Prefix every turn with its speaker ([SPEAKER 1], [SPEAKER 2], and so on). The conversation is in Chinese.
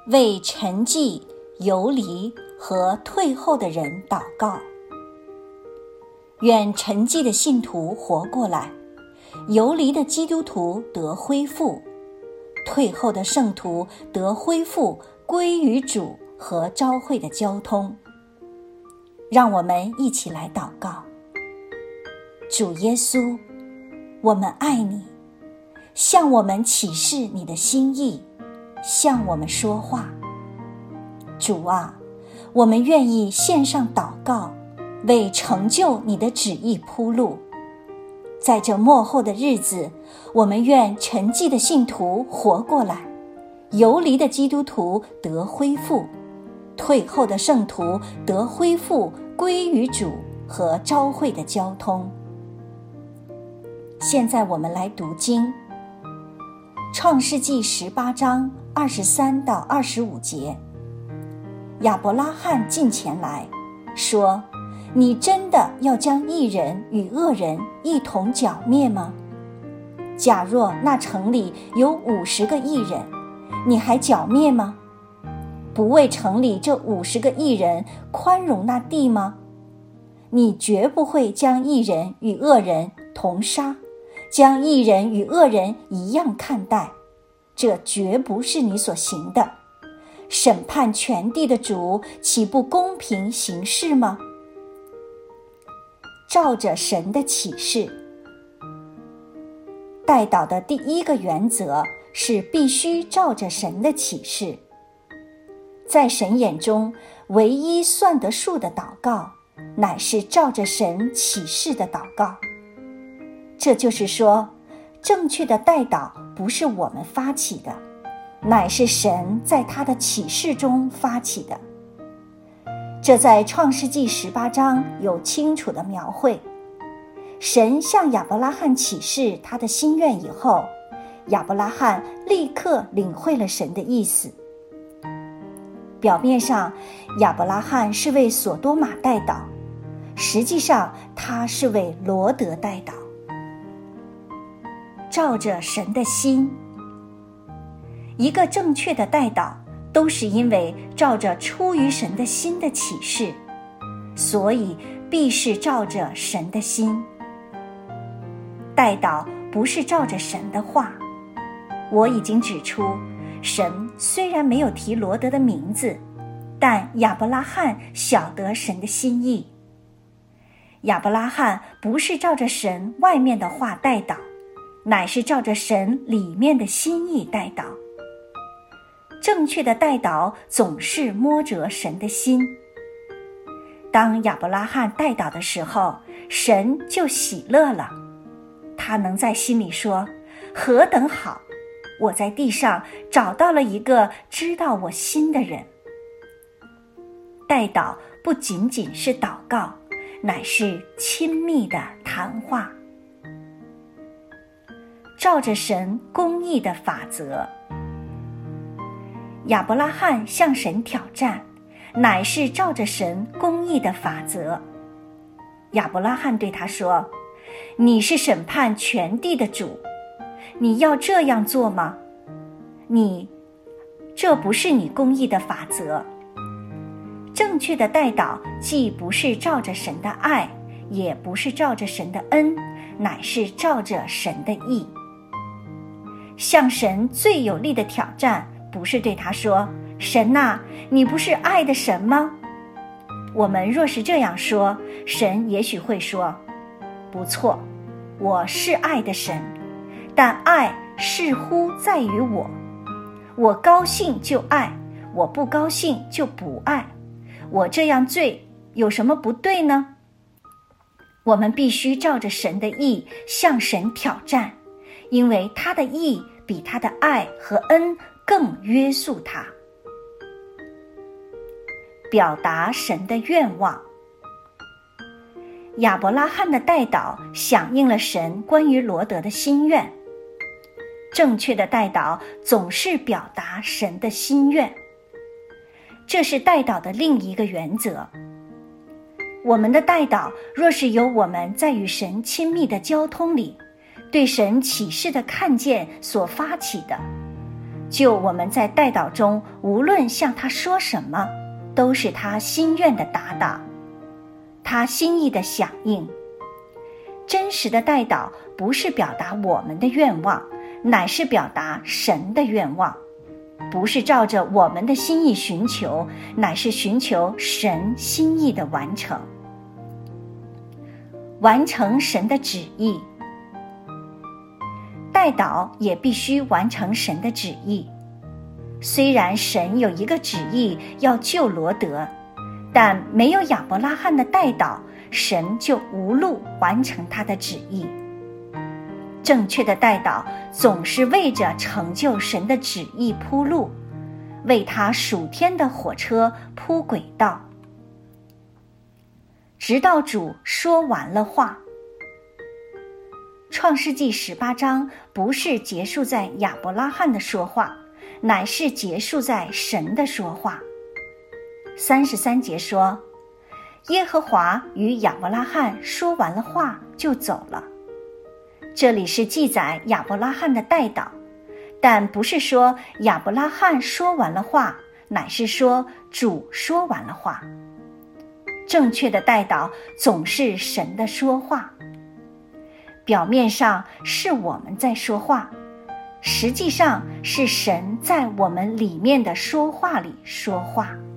[SPEAKER 1] 为沉寂、游离和退后的人祷告。愿沉寂的信徒活过来，游离的基督徒得恢复，退后的圣徒得恢复归于主和召会的交通。让我们一起来祷告。主耶稣，我们爱你，向我们启示你的心意，向我们说话。主啊，我们愿意献上祷告，为成就你的旨意铺路。在这末后的日子，我们愿沉寂的信徒活过来，游离的基督徒得恢复，退后的圣徒得恢复归于主和召会的交通。现在我们来读经，创世纪18章23到25节。亚伯拉罕近前来说，你真的要将义人与恶人一同剿灭吗？假若那城里有50个义人，你还剿灭吗？不为城里这50个义人宽容那地吗？你绝不会将义人与恶人同杀，将义人与恶人一样看待，这绝不是你所行的。审判全地的主岂不公平行事吗？照着神的启示。代祷的第一个原则是必须照着神的启示。在神眼中，唯一算得数的祷告，乃是照着神启示的祷告。这就是说，正确的代祷不是我们发起的，乃是神在他的启示中发起的。这在创世纪18章有清楚的描绘。神向亚伯拉罕启示他的心愿以后，亚伯拉罕立刻领会了神的意思。表面上，亚伯拉罕是为所多玛代祷，实际上他是为罗得代祷。照着神的心。一个正确的代祷都是因为照着出于神的心的启示，所以必是照着神的心。代祷不是照着神的话。我已经指出，神虽然没有提罗得的名字，但亚伯拉罕晓得神的心意。亚伯拉罕不是照着神外面的话代祷，乃是照着神里面的心意代祷。正确的代祷总是摸着神的心。当亚伯拉罕代祷的时候，神就喜乐了。他能在心里说，何等好，我在地上找到了一个知道我心的人。代祷不仅仅是祷告，乃是亲密的谈话。照着神公义的法则。亚伯拉罕向神挑战，乃是照着神公义的法则。亚伯拉罕对他说，你是审判全地的主，你要这样做吗？这不是你公义的法则。正确的代祷既不是照着神的爱，也不是照着神的恩，乃是照着神的义。向神最有力的挑战，不是对他说，神啊，你不是爱的神吗？我们若是这样说，神也许会说，不错，我是爱的神，但爱似乎在于我高兴就爱，我不高兴就不爱，我这样罪有什么不对呢？我们必须照着神的义向神挑战，因为他的义比他的爱和恩更约束他。表达神的愿望。亚伯拉罕的代祷响应了神关于罗得的心愿。正确的代祷总是表达神的心愿。这是代祷的另一个原则。我们的代祷若是由我们在与神亲密的交通里，对神启示的看见所发起的， 就我们在代祷中无论向他说什么，都是他心愿的答答，他心意的响应。真实的代祷不是表达我们的愿望，乃是表达神的愿望，不是照着我们的心意寻求，乃是寻求神心意的完成。完成神的旨意，代祷也必须完成神的旨意。虽然神有一个旨意要救罗得，但没有亚伯拉罕的代祷，神就无路完成他的旨意。正确的代祷总是为着成就神的旨意铺路，为他属天的火车铺轨道，直到主说完了话。创世纪18章不是结束在亚伯拉罕的说话，乃是结束在神的说话。33节说，耶和华与亚伯拉罕说完了话就走了。这里是记载亚伯拉罕的代祷，但不是说亚伯拉罕说完了话，乃是说主说完了话。正确的代祷总是神的说话。表面上是我们在说话，实际上是神在我们里面的说话里说话。